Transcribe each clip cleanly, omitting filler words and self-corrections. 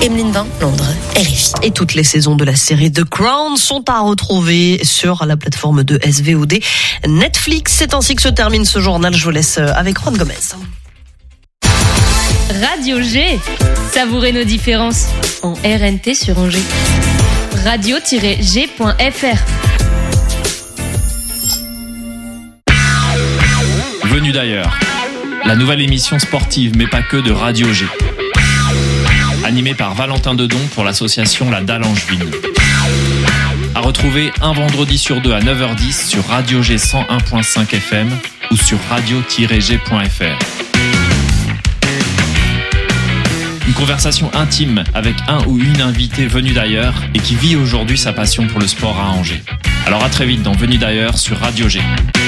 Emeline Bain, Londres, RFI. Et toutes les saisons de la série The Crown sont à retrouver sur la plateforme de SVOD Netflix. C'est ainsi que se termine ce journal. Je vous laisse avec Juan Gomez. Radio G, savourez nos différences en RNT sur Angers. Radio-g.fr. Venu d'ailleurs, la nouvelle émission sportive mais pas que de Radio G. Animée par Valentin Dedon pour l'association La Dalle Angevine. À retrouver un vendredi sur deux à 9h10 sur Radio G 101.5 FM ou sur radio-g.fr. Une conversation intime avec un ou une invitée venue d'ailleurs et qui vit aujourd'hui sa passion pour le sport à Angers. Alors à très vite dans Venu d'ailleurs sur Radio G.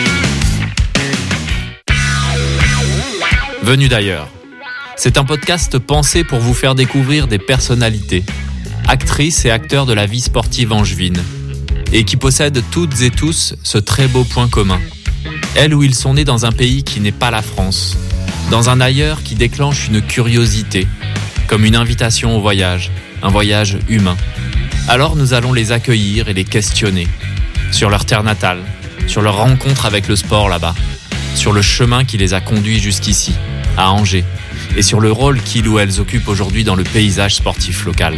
Venu d'ailleurs. C'est un podcast pensé pour vous faire découvrir des personnalités, actrices et acteurs de la vie sportive angevine, et qui possèdent toutes et tous ce très beau point commun. Elles ou ils sont nés dans un pays qui n'est pas la France, dans un ailleurs qui déclenche une curiosité, comme une invitation au voyage, un voyage humain. Alors nous allons les accueillir et les questionner, sur leur terre natale, sur leur rencontre avec le sport là-bas, sur le chemin qui les a conduits jusqu'ici, à Angers, et sur le rôle qu'ils ou elles occupent aujourd'hui dans le paysage sportif local.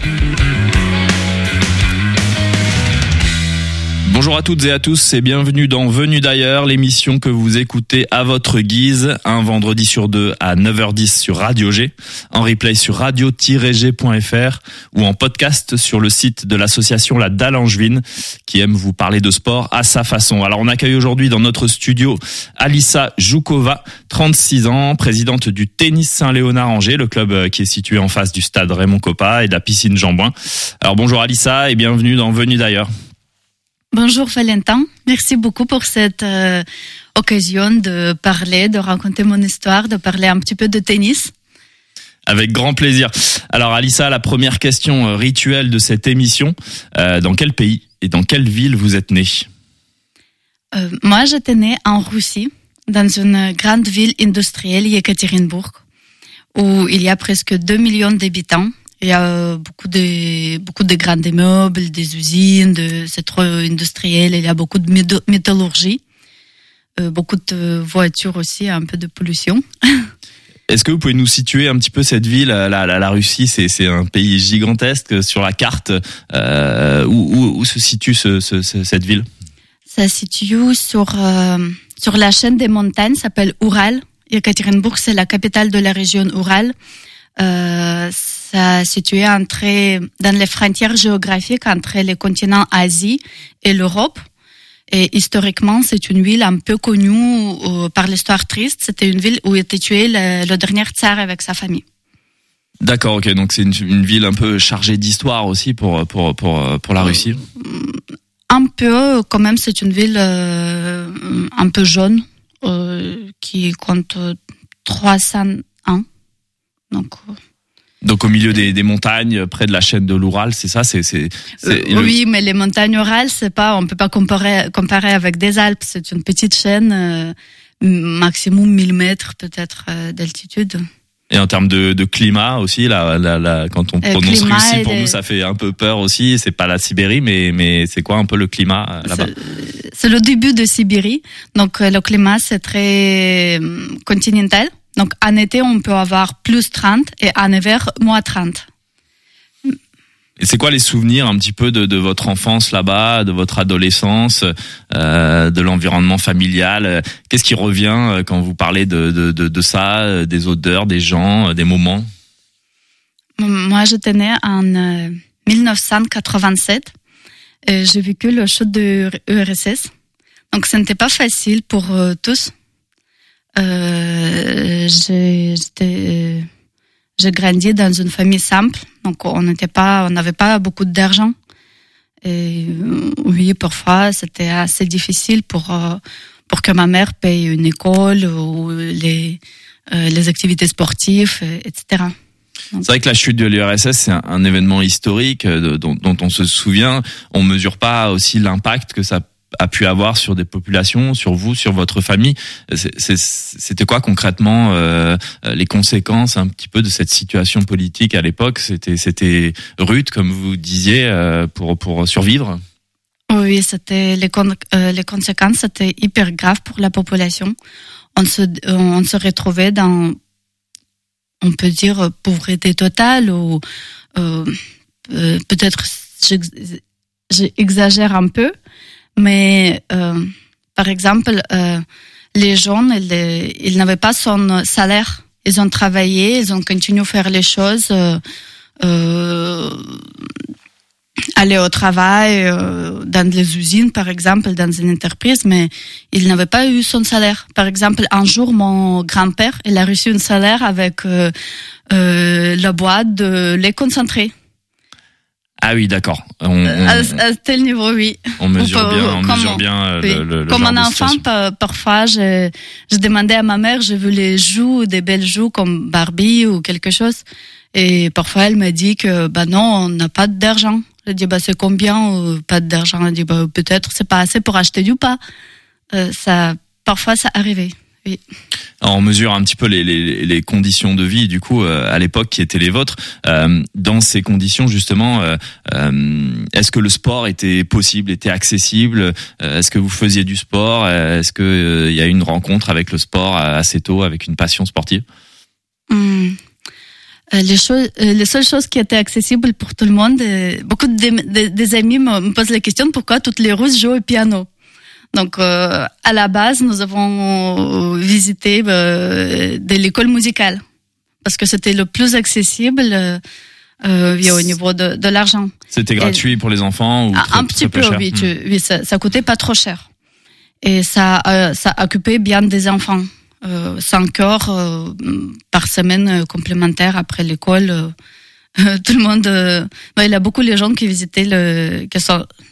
Bonjour à toutes et à tous et bienvenue dans Venu d'ailleurs, l'émission que vous écoutez à votre guise, un vendredi sur deux à 9h10 sur Radio G, en replay sur radio-g.fr ou en podcast sur le site de l'association La Dalle Angevine qui aime vous parler de sport à sa façon. Alors on accueille aujourd'hui dans notre studio Alissa Joukova, 36 ans, présidente du Tennis Saint-Léonard Angers, le club qui est situé en face du stade Raymond Coppa et de la piscine Jean-Bouin. Alors bonjour Alissa et bienvenue dans Venu d'ailleurs. Bonjour Valentin, merci beaucoup pour cette occasion de parler, de raconter mon histoire, de parler un petit peu de tennis. Avec grand plaisir. Alors Alissa, la première question rituelle de cette émission, dans quel pays et dans quelle ville vous êtes née ? Moi j'étais née en Russie, dans une grande ville industrielle, Yekaterinbourg, où il y a presque 2 millions d'habitants. Il y a beaucoup de grands immeubles, des usines, c'est trop industriel. Il y a beaucoup de métallurgie, beaucoup de voitures aussi, un peu de pollution. Est-ce que vous pouvez nous situer un petit peu cette ville, la Russie, c'est un pays gigantesque sur la carte. Où se situe cette ville ? Ça se situe sur la chaîne des montagnes, s'appelle Oural. Yekaterinbourg, c'est la capitale de la région Oural. Ça situé dans les frontières géographiques entre les continents Asie et l'Europe. Et historiquement, c'est une ville un peu connue par l'histoire triste. C'était une ville où était tué le dernier tsar avec sa famille. D'accord, ok. Donc c'est une ville un peu chargée d'histoire aussi pour la Russie. Un peu, quand même, c'est une ville un peu jeune qui compte 300 ans. Donc au milieu des montagnes, près de la chaîne de l'Oural, c'est ça, Oui, mais les montagnes Oural, on peut pas comparer avec des Alpes. C'est une petite chaîne, maximum 1000 mètres peut-être d'altitude. Et en termes de climat aussi, quand on prononce Russie, pour nous, ça fait un peu peur aussi. C'est pas la Sibérie, mais c'est quoi un peu le climat là-bas ? C'est le début de Sibérie. Donc le climat, c'est très continental. Donc, en été, on peut avoir plus 30 et en hiver, moins 30. Et c'est quoi les souvenirs un petit peu de votre enfance là-bas, de votre adolescence, de l'environnement familial ? Qu'est-ce qui revient quand vous parlez de ça, des odeurs, des gens, des moments ? Moi, j'étais née en 1987. Et j'ai vécu le choc de l'URSS. Donc, ce n'était pas facile pour tous. J'ai grandi dans une famille simple, donc on n'avait pas beaucoup d'argent. Et oui, parfois c'était assez difficile pour que ma mère paye une école ou les activités sportives, etc. C'est vrai que la chute de l'URSS, c'est un événement historique dont on se souvient. On mesure pas aussi l'impact que ça a pu avoir sur des populations, sur vous, sur votre famille. C'était quoi concrètement les conséquences un petit peu de cette situation politique à l'époque? C'était rude, comme vous disiez, pour survivre. Oui, c'était les conséquences, c'était hyper grave pour la population. On se retrouvait dans, on peut dire, pauvreté totale ou peut-être j'exagère un peu, mais par exemple, les jeunes, ils n'avaient pas son salaire. Ils ont travaillé, ils ont continué à faire les choses, aller au travail, dans les usines, par exemple, dans une entreprise, mais ils n'avaient pas eu son salaire. Par exemple, un jour, mon grand-père, il a reçu un salaire avec la boîte de lait concentré. Ah oui, d'accord. À tel niveau, oui. On mesure bien oui. le comme genre un de enfant, situation. parfois, je demandais à ma mère, je veux les joues, des belles joues comme Barbie ou quelque chose. Et parfois, elle me dit que, non, on n'a pas d'argent. Je dis, c'est combien, pas d'argent? Elle dit, peut-être, c'est pas assez pour acheter du pain. Parfois, ça arrivait. Oui. Alors, on mesure un petit peu les conditions de vie, du coup, à l'époque, qui étaient les vôtres. Dans ces conditions, justement, est-ce que le sport était possible, était accessible? Est-ce que vous faisiez du sport? Est-ce que il y a eu une rencontre avec le sport assez tôt, avec une passion sportive? Les seules choses qui étaient accessibles pour tout le monde, beaucoup des amis me posent la question pourquoi toutes les Russes jouent au piano. Donc, à la base, nous avons visité de l'école musicale parce que c'était le plus accessible au niveau de l'argent. C'était gratuit pour les enfants ou un petit peu, cher. Oui, ça coûtait pas trop cher et ça occupait bien des enfants. 5 heures par semaine complémentaires après l'école. Tout le monde, il y a beaucoup de gens qui visitaient qui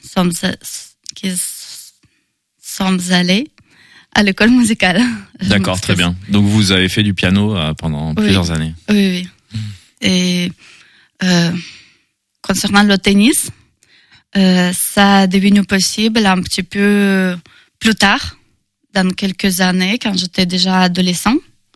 sont allés à l'école musicale. D'accord, très bien. Donc vous avez fait du piano pendant plusieurs années. Oui. Et concernant le tennis, ça a devenu possible un petit peu plus tard, dans quelques années, quand j'étais déjà adolescent.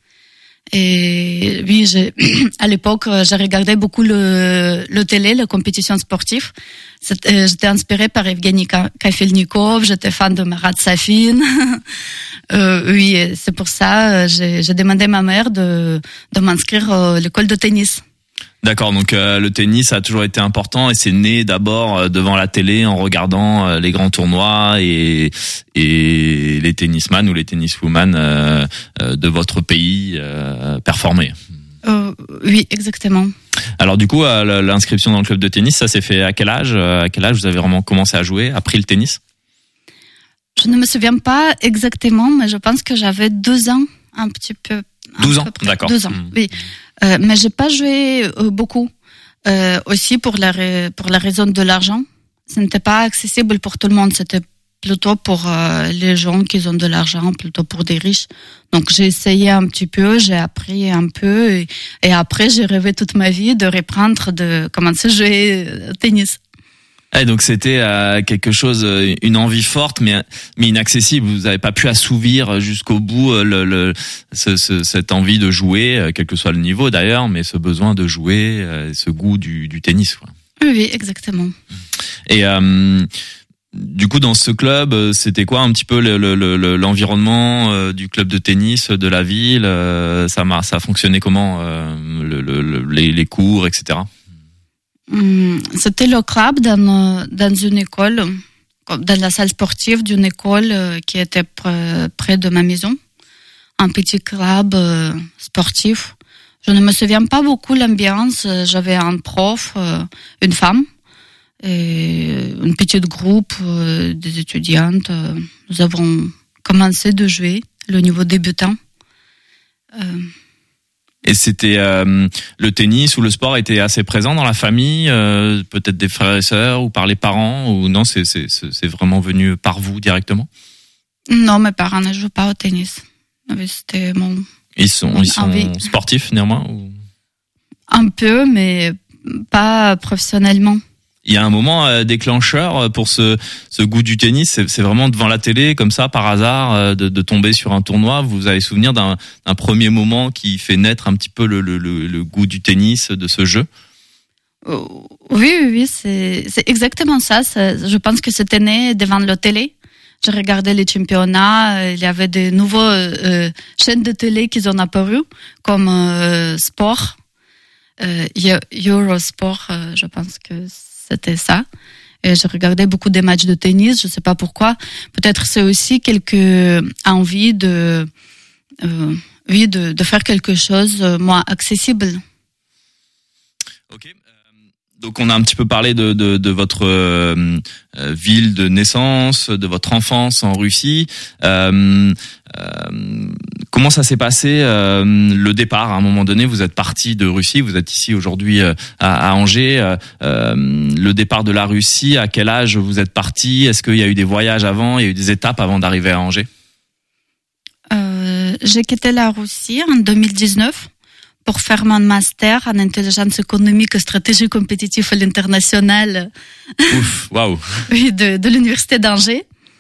Et oui, à l'époque, j'ai regardé beaucoup le télé, les compétitions sportives. J'étais inspirée par Evgeny Kafelnikov, j'étais fan de Marat Safin. Oui, c'est pour ça j'ai demandé à ma mère de m'inscrire à l'école de tennis. D'accord, donc le tennis a toujours été important et c'est né d'abord devant la télé en regardant les grands tournois et les tennisman ou les tenniswoman de votre pays performer. Oui, exactement. Alors du coup, l'inscription dans le club de tennis, ça s'est fait à quel âge? À quel âge vous avez vraiment commencé à jouer, appris le tennis? Je ne me souviens pas exactement, mais je pense que j'avais 2 ans, un petit peu. 12 ans, d'accord. 2 ans, oui. Mais j'ai pas joué beaucoup. Aussi pour la raison de l'argent. Ce n'était pas accessible pour tout le monde. C'était plutôt pour les gens qui ont de l'argent, plutôt pour des riches. Donc j'ai essayé un petit peu, j'ai appris un peu et après j'ai rêvé toute ma vie de reprendre, de commencer à jouer au tennis. Et donc c'était quelque chose, une envie forte mais inaccessible. Vous n'avez pas pu assouvir jusqu'au bout cette envie de jouer, quel que soit le niveau d'ailleurs, mais ce besoin de jouer, ce goût du tennis, quoi. Oui, exactement. Et du coup, dans ce club, c'était quoi un petit peu l'environnement du club de tennis de la ville? Ça fonctionnait comment, les cours, etc. C'était le club dans une école, dans la salle sportive d'une école qui était près de ma maison. Un petit club sportif. Je ne me souviens pas beaucoup l'ambiance. J'avais un prof, une femme, et un petit groupe des étudiantes. Nous avons commencé de jouer le niveau débutant. Et c'était le tennis ou le sport était assez présent dans la famille, peut-être des frères et sœurs ou par les parents, ou non, c'est vraiment venu par vous directement? Non, mes parents ne jouent pas au tennis. C'était Ils sont sportifs néanmoins ou... Un peu, mais pas professionnellement. Il y a un moment déclencheur pour ce goût du tennis. C'est vraiment devant la télé, comme ça, par hasard, de tomber sur un tournoi. Vous avez souvenir d'un premier moment qui fait naître un petit peu le goût du tennis, de ce jeu? Oui, c'est exactement ça. Je pense que c'était né devant la télé. Je regardais les championnats. Il y avait de nouveaux chaînes de télé qui ont apparu, comme Sport, Eurosport. Je pense que c'était ça. Et je regardais beaucoup des matchs de tennis. Je sais pas pourquoi. Peut-être c'est aussi quelques envie de faire quelque chose moins accessible. Ok. Donc on a un petit peu parlé de votre ville de naissance, de votre enfance en Russie. Comment ça s'est passé le départ? À un moment donné, vous êtes parti de Russie, vous êtes ici aujourd'hui à Angers. Le départ de la Russie, à quel âge vous êtes parti? Est-ce qu'il y a eu des voyages avant? Il y a eu des étapes avant d'arriver à Angers? J'ai quitté la Russie en 2019. Pour faire mon master en intelligence économique, stratégie compétitive à l'international. Ouf, waouh. Oui, de l'université d'Angers.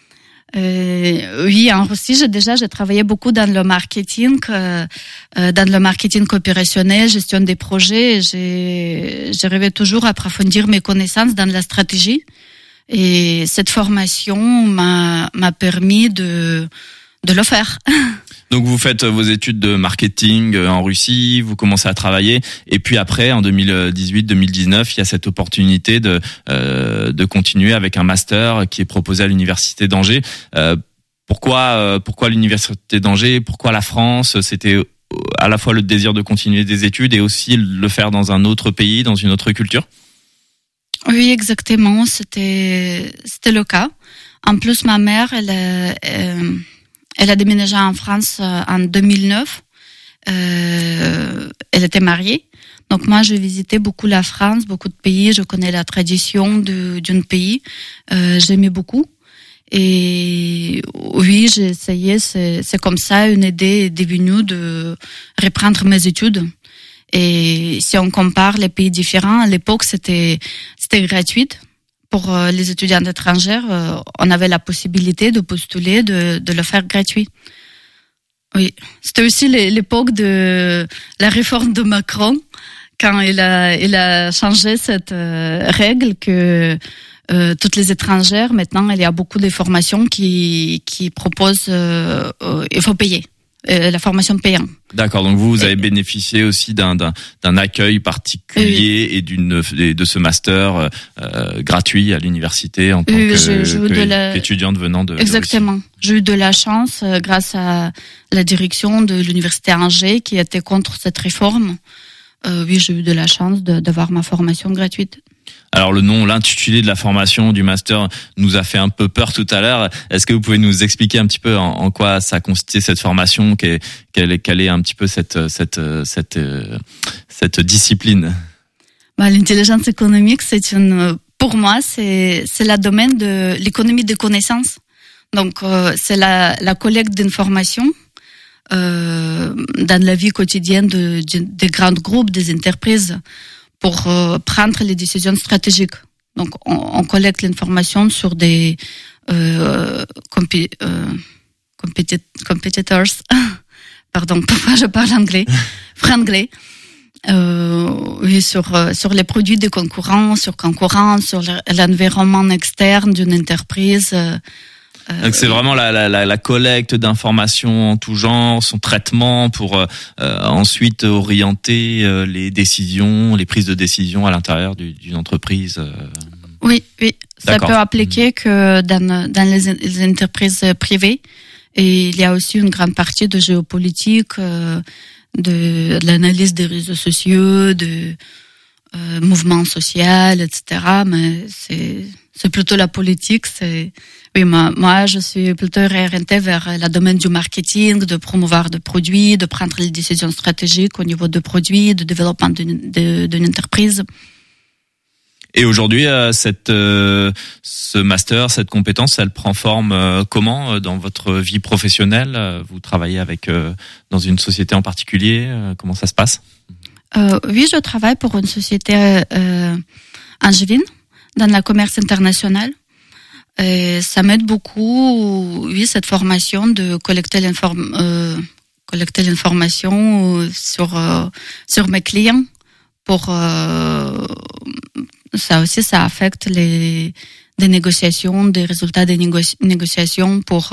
Oui, en Russie, j'ai travaillé beaucoup dans le marketing opérationnel, gestion des projets. J'ai rêvé toujours à approfondir mes connaissances dans la stratégie. Et cette formation m'a permis de le faire. Donc vous faites vos études de marketing en Russie, vous commencez à travailler, et puis après, en 2018-2019, il y a cette opportunité de continuer avec un master qui est proposé à l'université d'Angers. Pourquoi l'université d'Angers? Pourquoi la France? C'était à la fois le désir de continuer des études et aussi le faire dans un autre pays, dans une autre culture? Oui, exactement. C'était le cas. En plus, ma mère, elle a déménagé en France en 2009. Elle était mariée. Donc moi, je visitais beaucoup la France, beaucoup de pays. Je connais la tradition d'un pays. J'aimais beaucoup. Et oui, j'ai essayé. C'est comme ça, une idée est devenue de reprendre mes études. Et si on compare les pays différents, à l'époque, c'était gratuit. Pour les étudiants étrangers, on avait la possibilité de postuler, de le faire gratuit. Oui, c'était aussi l'époque de la réforme de Macron, quand il a changé cette règle que toutes les étrangères, maintenant, il y a beaucoup de formations qui proposent, il faut payer. La formation payante. D'accord, donc vous avez bénéficié aussi d'un accueil particulier et de ce master gratuit à l'université en tant qu'étudiante venant de Exactement. J'ai eu de la chance grâce à la direction de l'université Angers qui était contre cette réforme. Oui, j'ai eu de la chance d'avoir ma formation gratuite. Alors l'intitulé de la formation du master nous a fait un peu peur tout à l'heure. Est-ce que vous pouvez nous expliquer un petit peu en quoi ça consistait cette formation, quelle est un petit peu cette discipline? L'intelligence économique, pour moi, c'est la domaine de l'économie des connaissances. Donc c'est la collecte d'informations dans la vie quotidienne des grands groupes, des entreprises, pour prendre les décisions stratégiques. Donc, on collecte l'information sur des competitors. Pardon, pourquoi je parle anglais? Franglais. Oui, sur les produits des concurrents, sur l'environnement externe d'une entreprise. Donc c'est vraiment la collecte d'informations en tout genre, son traitement pour ensuite orienter les décisions, les prises de décision à l'intérieur d'une entreprise. Oui, ça peut appliquer que dans les entreprises privées. Et il y a aussi une grande partie de géopolitique, de l'analyse des réseaux sociaux, de mouvements sociaux, etc. Mais c'est plutôt la politique. Oui, moi, je suis plutôt orientée vers le domaine du marketing, de promouvoir des produits, de prendre les décisions stratégiques au niveau de produits, de développement d'une entreprise. Et aujourd'hui, ce master, cette compétence, elle prend forme comment dans votre vie professionnelle? Vous travaillez dans une société en particulier? Comment ça se passe? Oui, je travaille pour une société angevine dans le commerce international. Et ça m'aide beaucoup, oui, cette formation de collecter l'information sur mes clients. Pour ça aussi, ça affecte des négociations, des résultats des négociations pour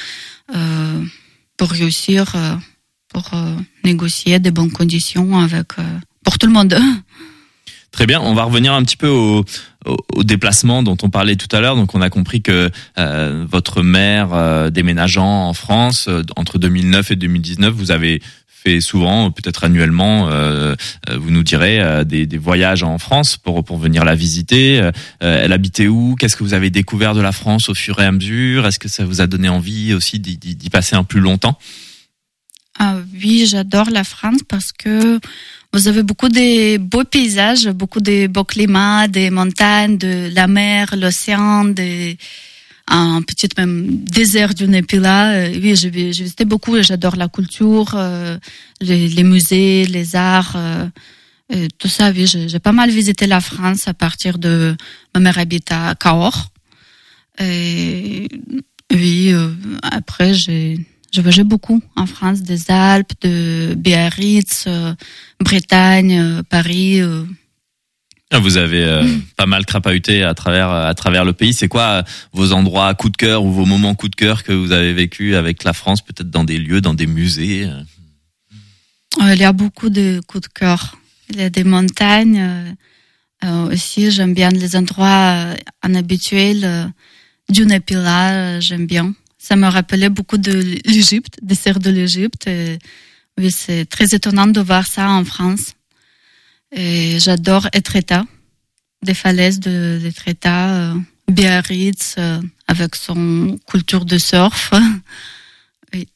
réussir, pour négocier de bonnes conditions pour tout le monde. Très bien, on va revenir un petit peu au déplacement dont on parlait tout à l'heure. Donc on a compris que votre mère déménageant en France entre 2009 et 2019, vous avez fait souvent, peut-être annuellement, vous nous direz, des voyages en France pour venir la visiter. Elle habitait où? Qu'est-ce que vous avez découvert de la France au fur et à mesure? Est-ce que ça vous a donné envie aussi d'y passer un plus longtemps? Oui, j'adore la France parce que vous avez beaucoup de beaux paysages, beaucoup de beaux climats, des montagnes, de la mer, l'océan, un petit même désert du Népila. Oui, j'ai visité beaucoup et j'adore la culture, les musées, les arts, tout ça. Oui, j'ai pas mal visité la France à partir de ma mère habite à Cahors. Et oui, après j'ai voyagé beaucoup en France, des Alpes, de Biarritz, Bretagne, Paris. Vous avez pas mal crapahuté à travers le pays. C'est quoi vos endroits coup de cœur ou vos moments coup de cœur que vous avez vécu avec la France, peut-être dans des lieux, dans des musées? Il y a beaucoup de coups de cœur. Il y a des montagnes. Aussi, j'aime bien les endroits inhabituels du Népila. J'aime bien. Ça me rappelait beaucoup de l'Égypte, des serres de l'Égypte. Oui, c'est très étonnant de voir ça en France. Et j'adore Etretat, des falaises d'Etretat, Biarritz, avec son culture de surf. Oui.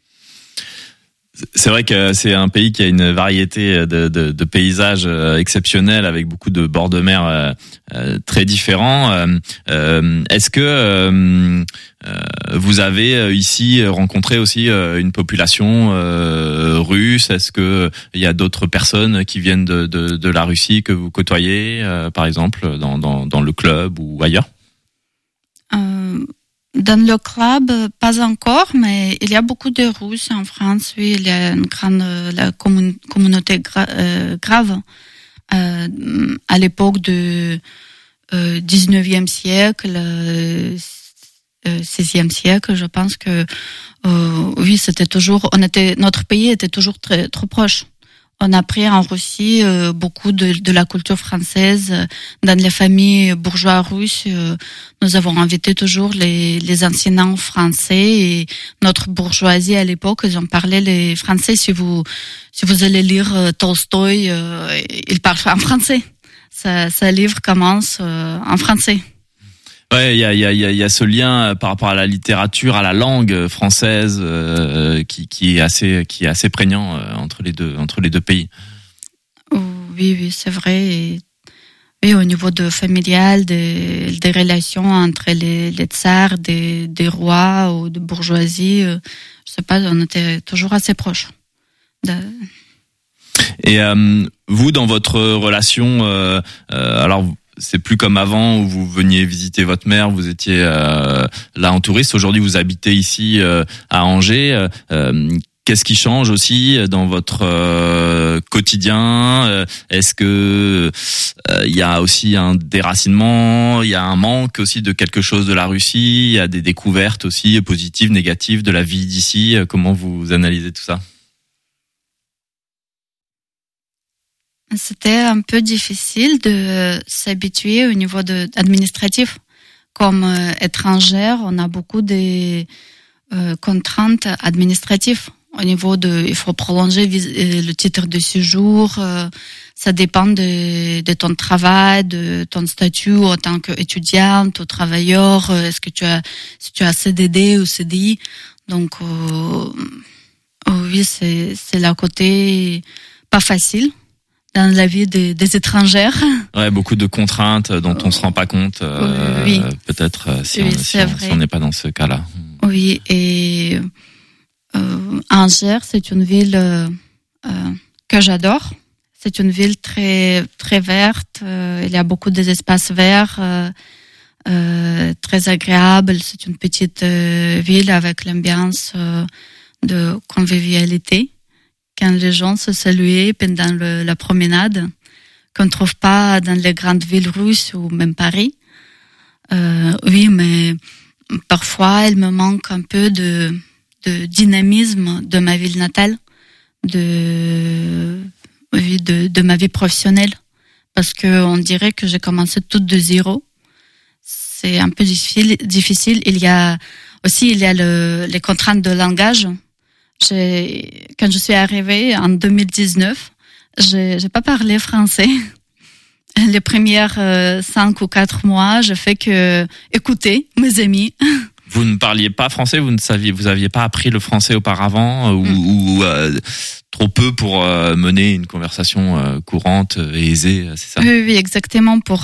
C'est vrai que c'est un pays qui a une variété de paysages exceptionnels avec beaucoup de bords de mer très différents. Est-ce que vous avez ici rencontré aussi une population russe? Est-ce que il y a d'autres personnes qui viennent de la Russie que vous côtoyez, par exemple, dans le club ou ailleurs? Dans le club, pas encore, mais il y a beaucoup de Russes en France. Oui, il y a une grande communauté grave. À l'époque du 19e siècle, 16e siècle, je pense que oui, c'était toujours. Notre pays était toujours trop proche. On a pris en Russie beaucoup de la culture française dans les familles bourgeois russes. Nous avons invité toujours les enseignants français et notre bourgeoisie à l'époque, ils ont parlé les français. Si vous allez lire Tolstoï, il parle en français. Sa livre commence en français. Ouais, il y a ce lien par rapport à la littérature, à la langue française, qui est assez prégnant entre les deux pays. Oui, c'est vrai. Et, oui, au niveau de familial, des relations entre les tsars, des rois ou de bourgeoisie, je sais pas, on était toujours assez proches. Et vous, dans votre relation, alors c'est plus comme avant où vous veniez visiter votre mère, vous étiez là en touriste. Aujourd'hui, vous habitez ici à Angers. Qu'est-ce qui change aussi dans votre quotidien? Est-ce que il y a aussi un déracinement, il y a un manque aussi de quelque chose de la Russie, il y a des découvertes aussi positives, négatives de la vie d'ici? Comment vous analysez tout ça? C'était un peu difficile de s'habituer au niveau administratif. Comme étrangère, on a beaucoup de contraintes administratives. Au niveau il faut prolonger le titre de séjour. Ça dépend de ton travail, de ton statut en tant qu'étudiante ou travailleur. Est-ce que si tu as CDD ou CDI. Donc, oui, c'est le côté pas facile dans la vie des étrangères. Ouais, beaucoup de contraintes dont on se rend pas compte. Oui. Peut-être si on n'est pas dans ce cas-là. Oui, et Angers, c'est une ville que j'adore. C'est une ville très très verte. Il y a beaucoup d'espaces verts, très agréable. C'est une petite ville avec l'ambiance de convivialité. Quand les gens se saluaient pendant la promenade, qu'on ne trouve pas dans les grandes villes russes ou même Paris. Oui, mais parfois, il me manque un peu de dynamisme de ma ville natale, de ma vie professionnelle, parce que on dirait que j'ai commencé tout de zéro. C'est un peu difficile. Il y a les contraintes de langage. Quand je suis arrivée en 2019, j'ai pas parlé français. Les premières 5 ou 4 mois, je fais que écouter mes amis. Vous ne parliez pas français, vous aviez pas appris le français auparavant ou trop peu pour mener une conversation courante et aisée, c'est ça? Oui, exactement. Pour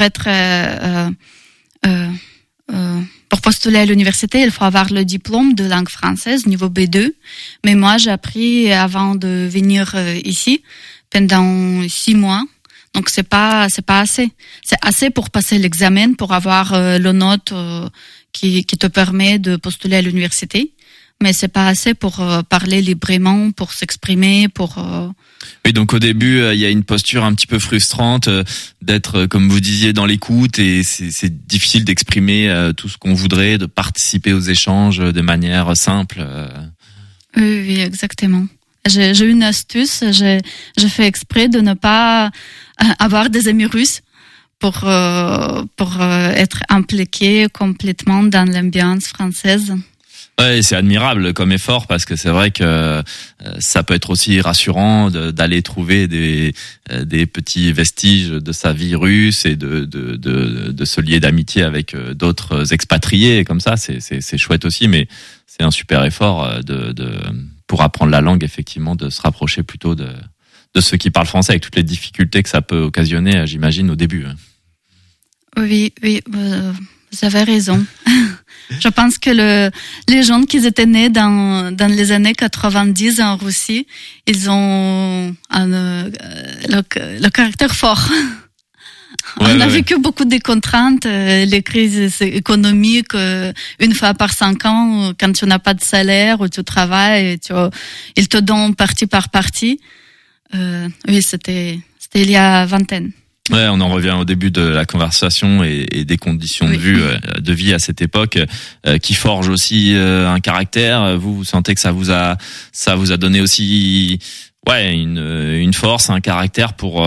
postuler à l'université, il faut avoir le diplôme de langue française niveau B2. Mais moi, j'ai appris avant de venir ici pendant 6 mois. Donc c'est pas assez. C'est assez pour passer l'examen, pour avoir le note qui te permet de postuler à l'université, mais c'est pas assez pour parler librement, pour s'exprimer, pour. Oui, donc au début, il y a une posture un petit peu frustrante d'être, comme vous disiez, dans l'écoute, et c'est difficile d'exprimer tout ce qu'on voudrait, de participer aux échanges de manière simple. Oui, exactement. J'ai une astuce. J'ai fait exprès de ne pas avoir des amis russes pour être impliqué complètement dans l'ambiance française. Ouais, c'est admirable comme effort, parce que c'est vrai que ça peut être aussi rassurant d'aller trouver des petits vestiges de sa vie russe et de se lier d'amitié avec d'autres expatriés comme ça. C'est chouette aussi, mais c'est un super effort pour apprendre la langue, effectivement, de se rapprocher plutôt de ceux qui parlent français, avec toutes les difficultés que ça peut occasionner, j'imagine, au début. Oui, vous avez raison. Je pense que les gens qui étaient nés dans les années 90 en Russie, ils ont le caractère fort. On a vécu beaucoup de contraintes, les crises économiques, une fois par 5 ans, quand tu n'as pas de salaire ou tu travailles, ils te donnent partie par partie. Oui, c'était il y a vingtaine. Ouais, on en revient au début de la conversation et des conditions de vie à cette époque qui forgent aussi un caractère. Vous sentez que ça vous a donné aussi une force, un caractère pour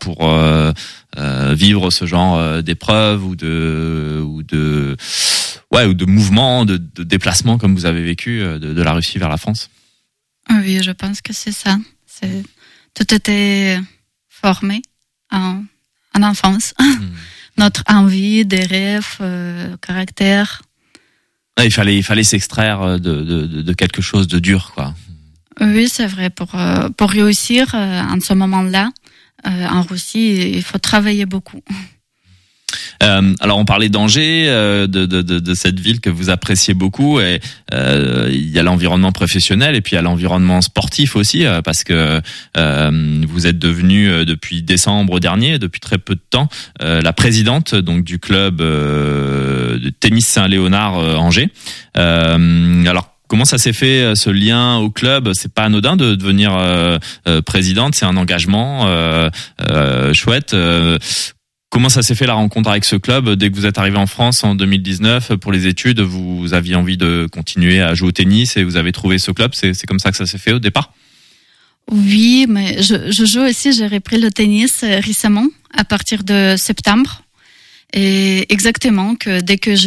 vivre ce genre d'épreuves ou de mouvements, de déplacements comme vous avez vécu de la Russie vers la France. Oui, je pense que c'est ça. Tout était formé en enfance. Notre envie, des rêves, caractère. Ouais, il fallait s'extraire de quelque chose de dur, quoi. Oui, c'est vrai. Pour réussir en ce moment-là, en Russie, il faut travailler beaucoup. Alors on parlait d'Angers, de cette ville que vous appréciez beaucoup, et il y a l'environnement professionnel et puis il y a l'environnement sportif aussi, parce que vous êtes devenue depuis décembre dernier, depuis très peu de temps, la présidente donc du club de tennis Saint-Léonard Angers. Alors comment ça s'est fait, ce lien au club? C'est pas anodin de devenir présidente, c'est un engagement chouette. Comment ça s'est fait la rencontre avec ce club? Dès que vous êtes arrivé en France en 2019 pour les études, vous aviez envie de continuer à jouer au tennis et vous avez trouvé ce club. C'est comme ça que ça s'est fait au départ? Oui, mais je joue aussi, j'ai repris le tennis récemment, à partir de septembre. Et exactement, que dès que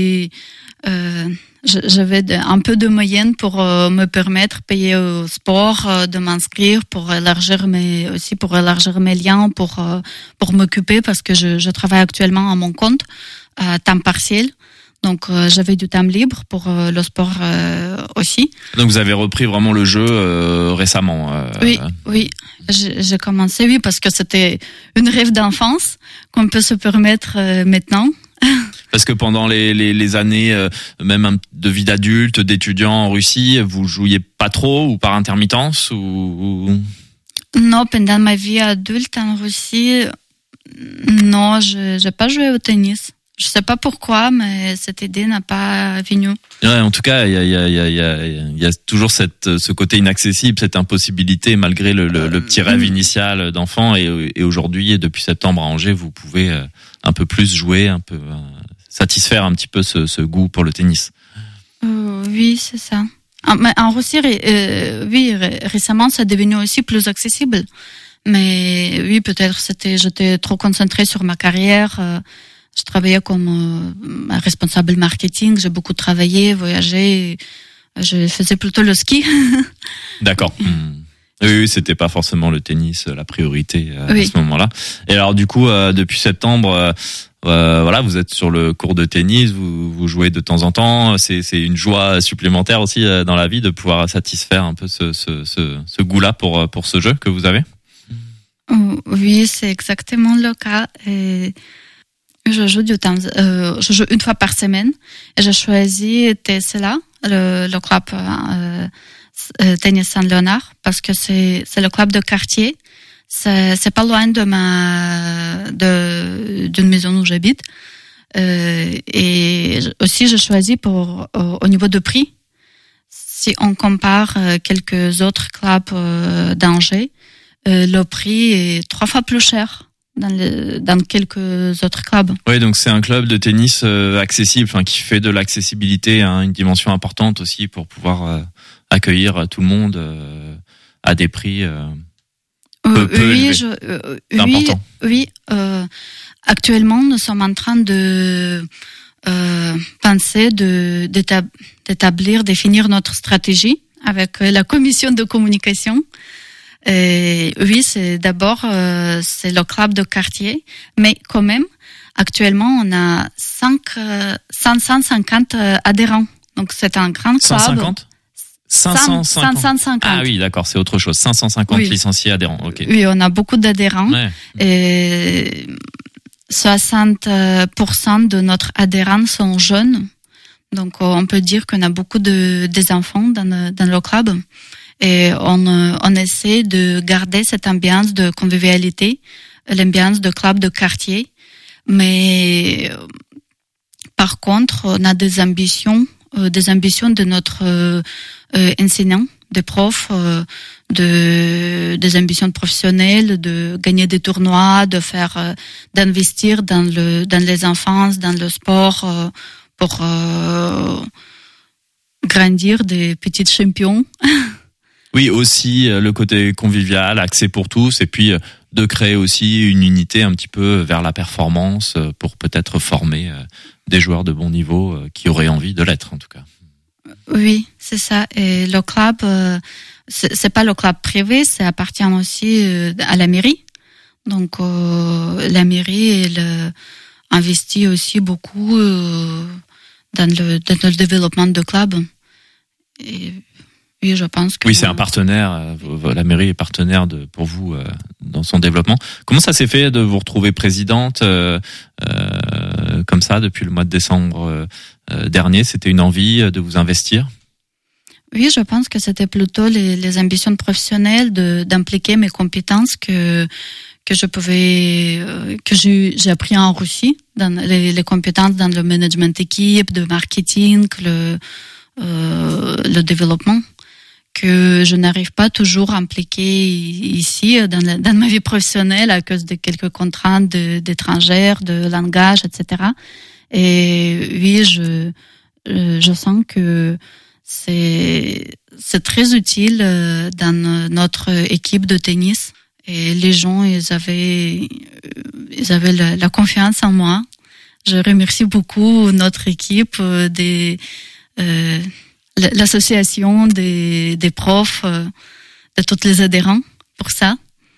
j'avais un peu de moyens pour me permettre de payer au sport, de m'inscrire pour élargir mes liens, pour m'occuper, parce que je travaille actuellement à mon compte à temps partiel. Donc j'avais du temps libre pour le sport aussi. Donc vous avez repris vraiment le jeu récemment. Oui, j'ai commencé, parce que c'était une rêve d'enfance qu'on peut se permettre maintenant. Parce que pendant les années même de vie d'adulte, d'étudiant en Russie, vous jouiez pas trop ou par intermittence ou... Non, pendant ma vie adulte en Russie, non, j'ai pas joué au tennis. Je sais pas pourquoi, mais cette idée n'a pas venu. Ouais, en tout cas, il y a toujours ce côté inaccessible, cette impossibilité, malgré le petit rêve initial d'enfant. Et aujourd'hui, depuis septembre à Angers, vous pouvez un peu plus jouer, un peu satisfaire un petit peu ce goût pour le tennis. Oui, c'est ça. En Russie, oui, récemment, c'est devenu aussi plus accessible. Mais oui, peut-être j'étais trop concentrée sur ma carrière. Je travaillais comme responsable marketing. J'ai beaucoup travaillé, voyagé. Je faisais plutôt le ski. D'accord. Oui, c'était pas forcément le tennis la priorité à ce moment-là. Et alors, du coup, depuis septembre, voilà, vous êtes sur le cours de tennis, vous jouez de temps en temps. C'est une joie supplémentaire aussi dans la vie de pouvoir satisfaire un peu ce goût-là pour ce jeu que vous avez. Oui, c'est exactement le cas. Et je joue je joue une fois par semaine. Et j'ai choisi TSLA, le club tennis Saint-Léonard, parce que c'est le club de quartier. C'est pas loin d'une maison où j'habite. Et aussi, j'ai choisi au niveau de prix. Si on compare quelques autres clubs d'Angers, le prix est 3 fois plus cher dans quelques autres clubs. Oui, donc c'est un club de tennis accessible, qui fait de l'accessibilité une dimension importante aussi pour pouvoir accueillir tout le monde à des prix peu élevés. C'est important. Oui. Actuellement, nous sommes en train de penser définir notre stratégie avec la commission de communication. Oui, c'est le club de quartier, mais quand même, actuellement, on a 550 adhérents. Donc, c'est un grand club. 550. Ah oui, d'accord, c'est autre chose. 550 licenciés adhérents. Okay. Oui, on a beaucoup d'adhérents. Ouais. Et 60% de notre adhérents sont jeunes. Donc, on peut dire qu'on a beaucoup des enfants dans le club. Et on essaie de garder cette ambiance de convivialité, l'ambiance de club de quartier. Mais par contre, on a des ambitions de notre enseignants, des profs, des ambitions professionnelles, de gagner des tournois, d'investir dans les enfants, dans le sport, pour grandir des petits champions. Oui, aussi le côté convivial, accès pour tous, et puis de créer aussi une unité un petit peu vers la performance pour peut-être former des joueurs de bon niveau qui auraient envie de l'être en tout cas. Oui, c'est ça. Et le club, c'est pas le club privé, ça appartient aussi à la mairie. Donc la mairie investit aussi beaucoup dans le développement de club. Et oui, je pense que... Oui, c'est un partenaire. La mairie est partenaire pour vous dans son développement. Comment ça s'est fait de vous retrouver présidente comme ça depuis le mois de décembre dernier? C'était une envie de vous investir? Oui, je pense que c'était plutôt les ambitions professionnelles d'impliquer mes compétences que j'ai appris en Russie, dans les compétences dans le management d'équipe, de marketing, le développement, que je n'arrive pas toujours à impliquer ici dans ma vie professionnelle à cause de quelques contraintes d'étrangères, de langage, etc. Et oui, je sens que c'est très utile dans notre équipe de tennis. Et les gens, ils avaient la confiance en moi. Je remercie beaucoup notre équipe, l'association des profs, de tous les adhérents pour ça.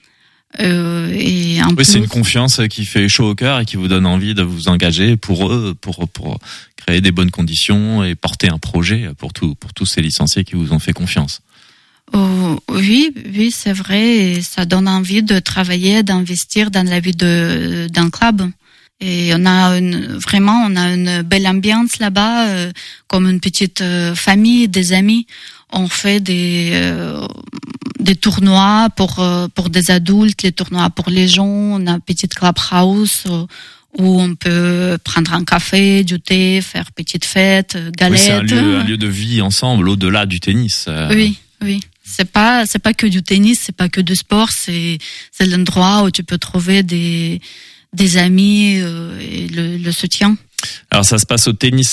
Et en plus, c'est une confiance qui fait chaud au cœur et qui vous donne envie de vous engager pour eux, pour créer des bonnes conditions et porter un projet pour tous ces licenciés qui vous ont fait confiance. Oui, c'est vrai. Et ça donne envie de travailler, d'investir dans la vie d'un club. Et on a une belle ambiance là-bas, comme une petite famille, des amis. On fait des des tournois pour des adultes, les tournois pour les gens. On a un petit clubhouse où on peut prendre un café, du thé, faire petite fête, galettes. Oui, c'est un lieu de vie ensemble, au-delà du tennis. Oui. C'est pas que du tennis, c'est pas que du sport, c'est l'endroit où tu peux trouver des amis et le soutien. Alors ça se passe au tennis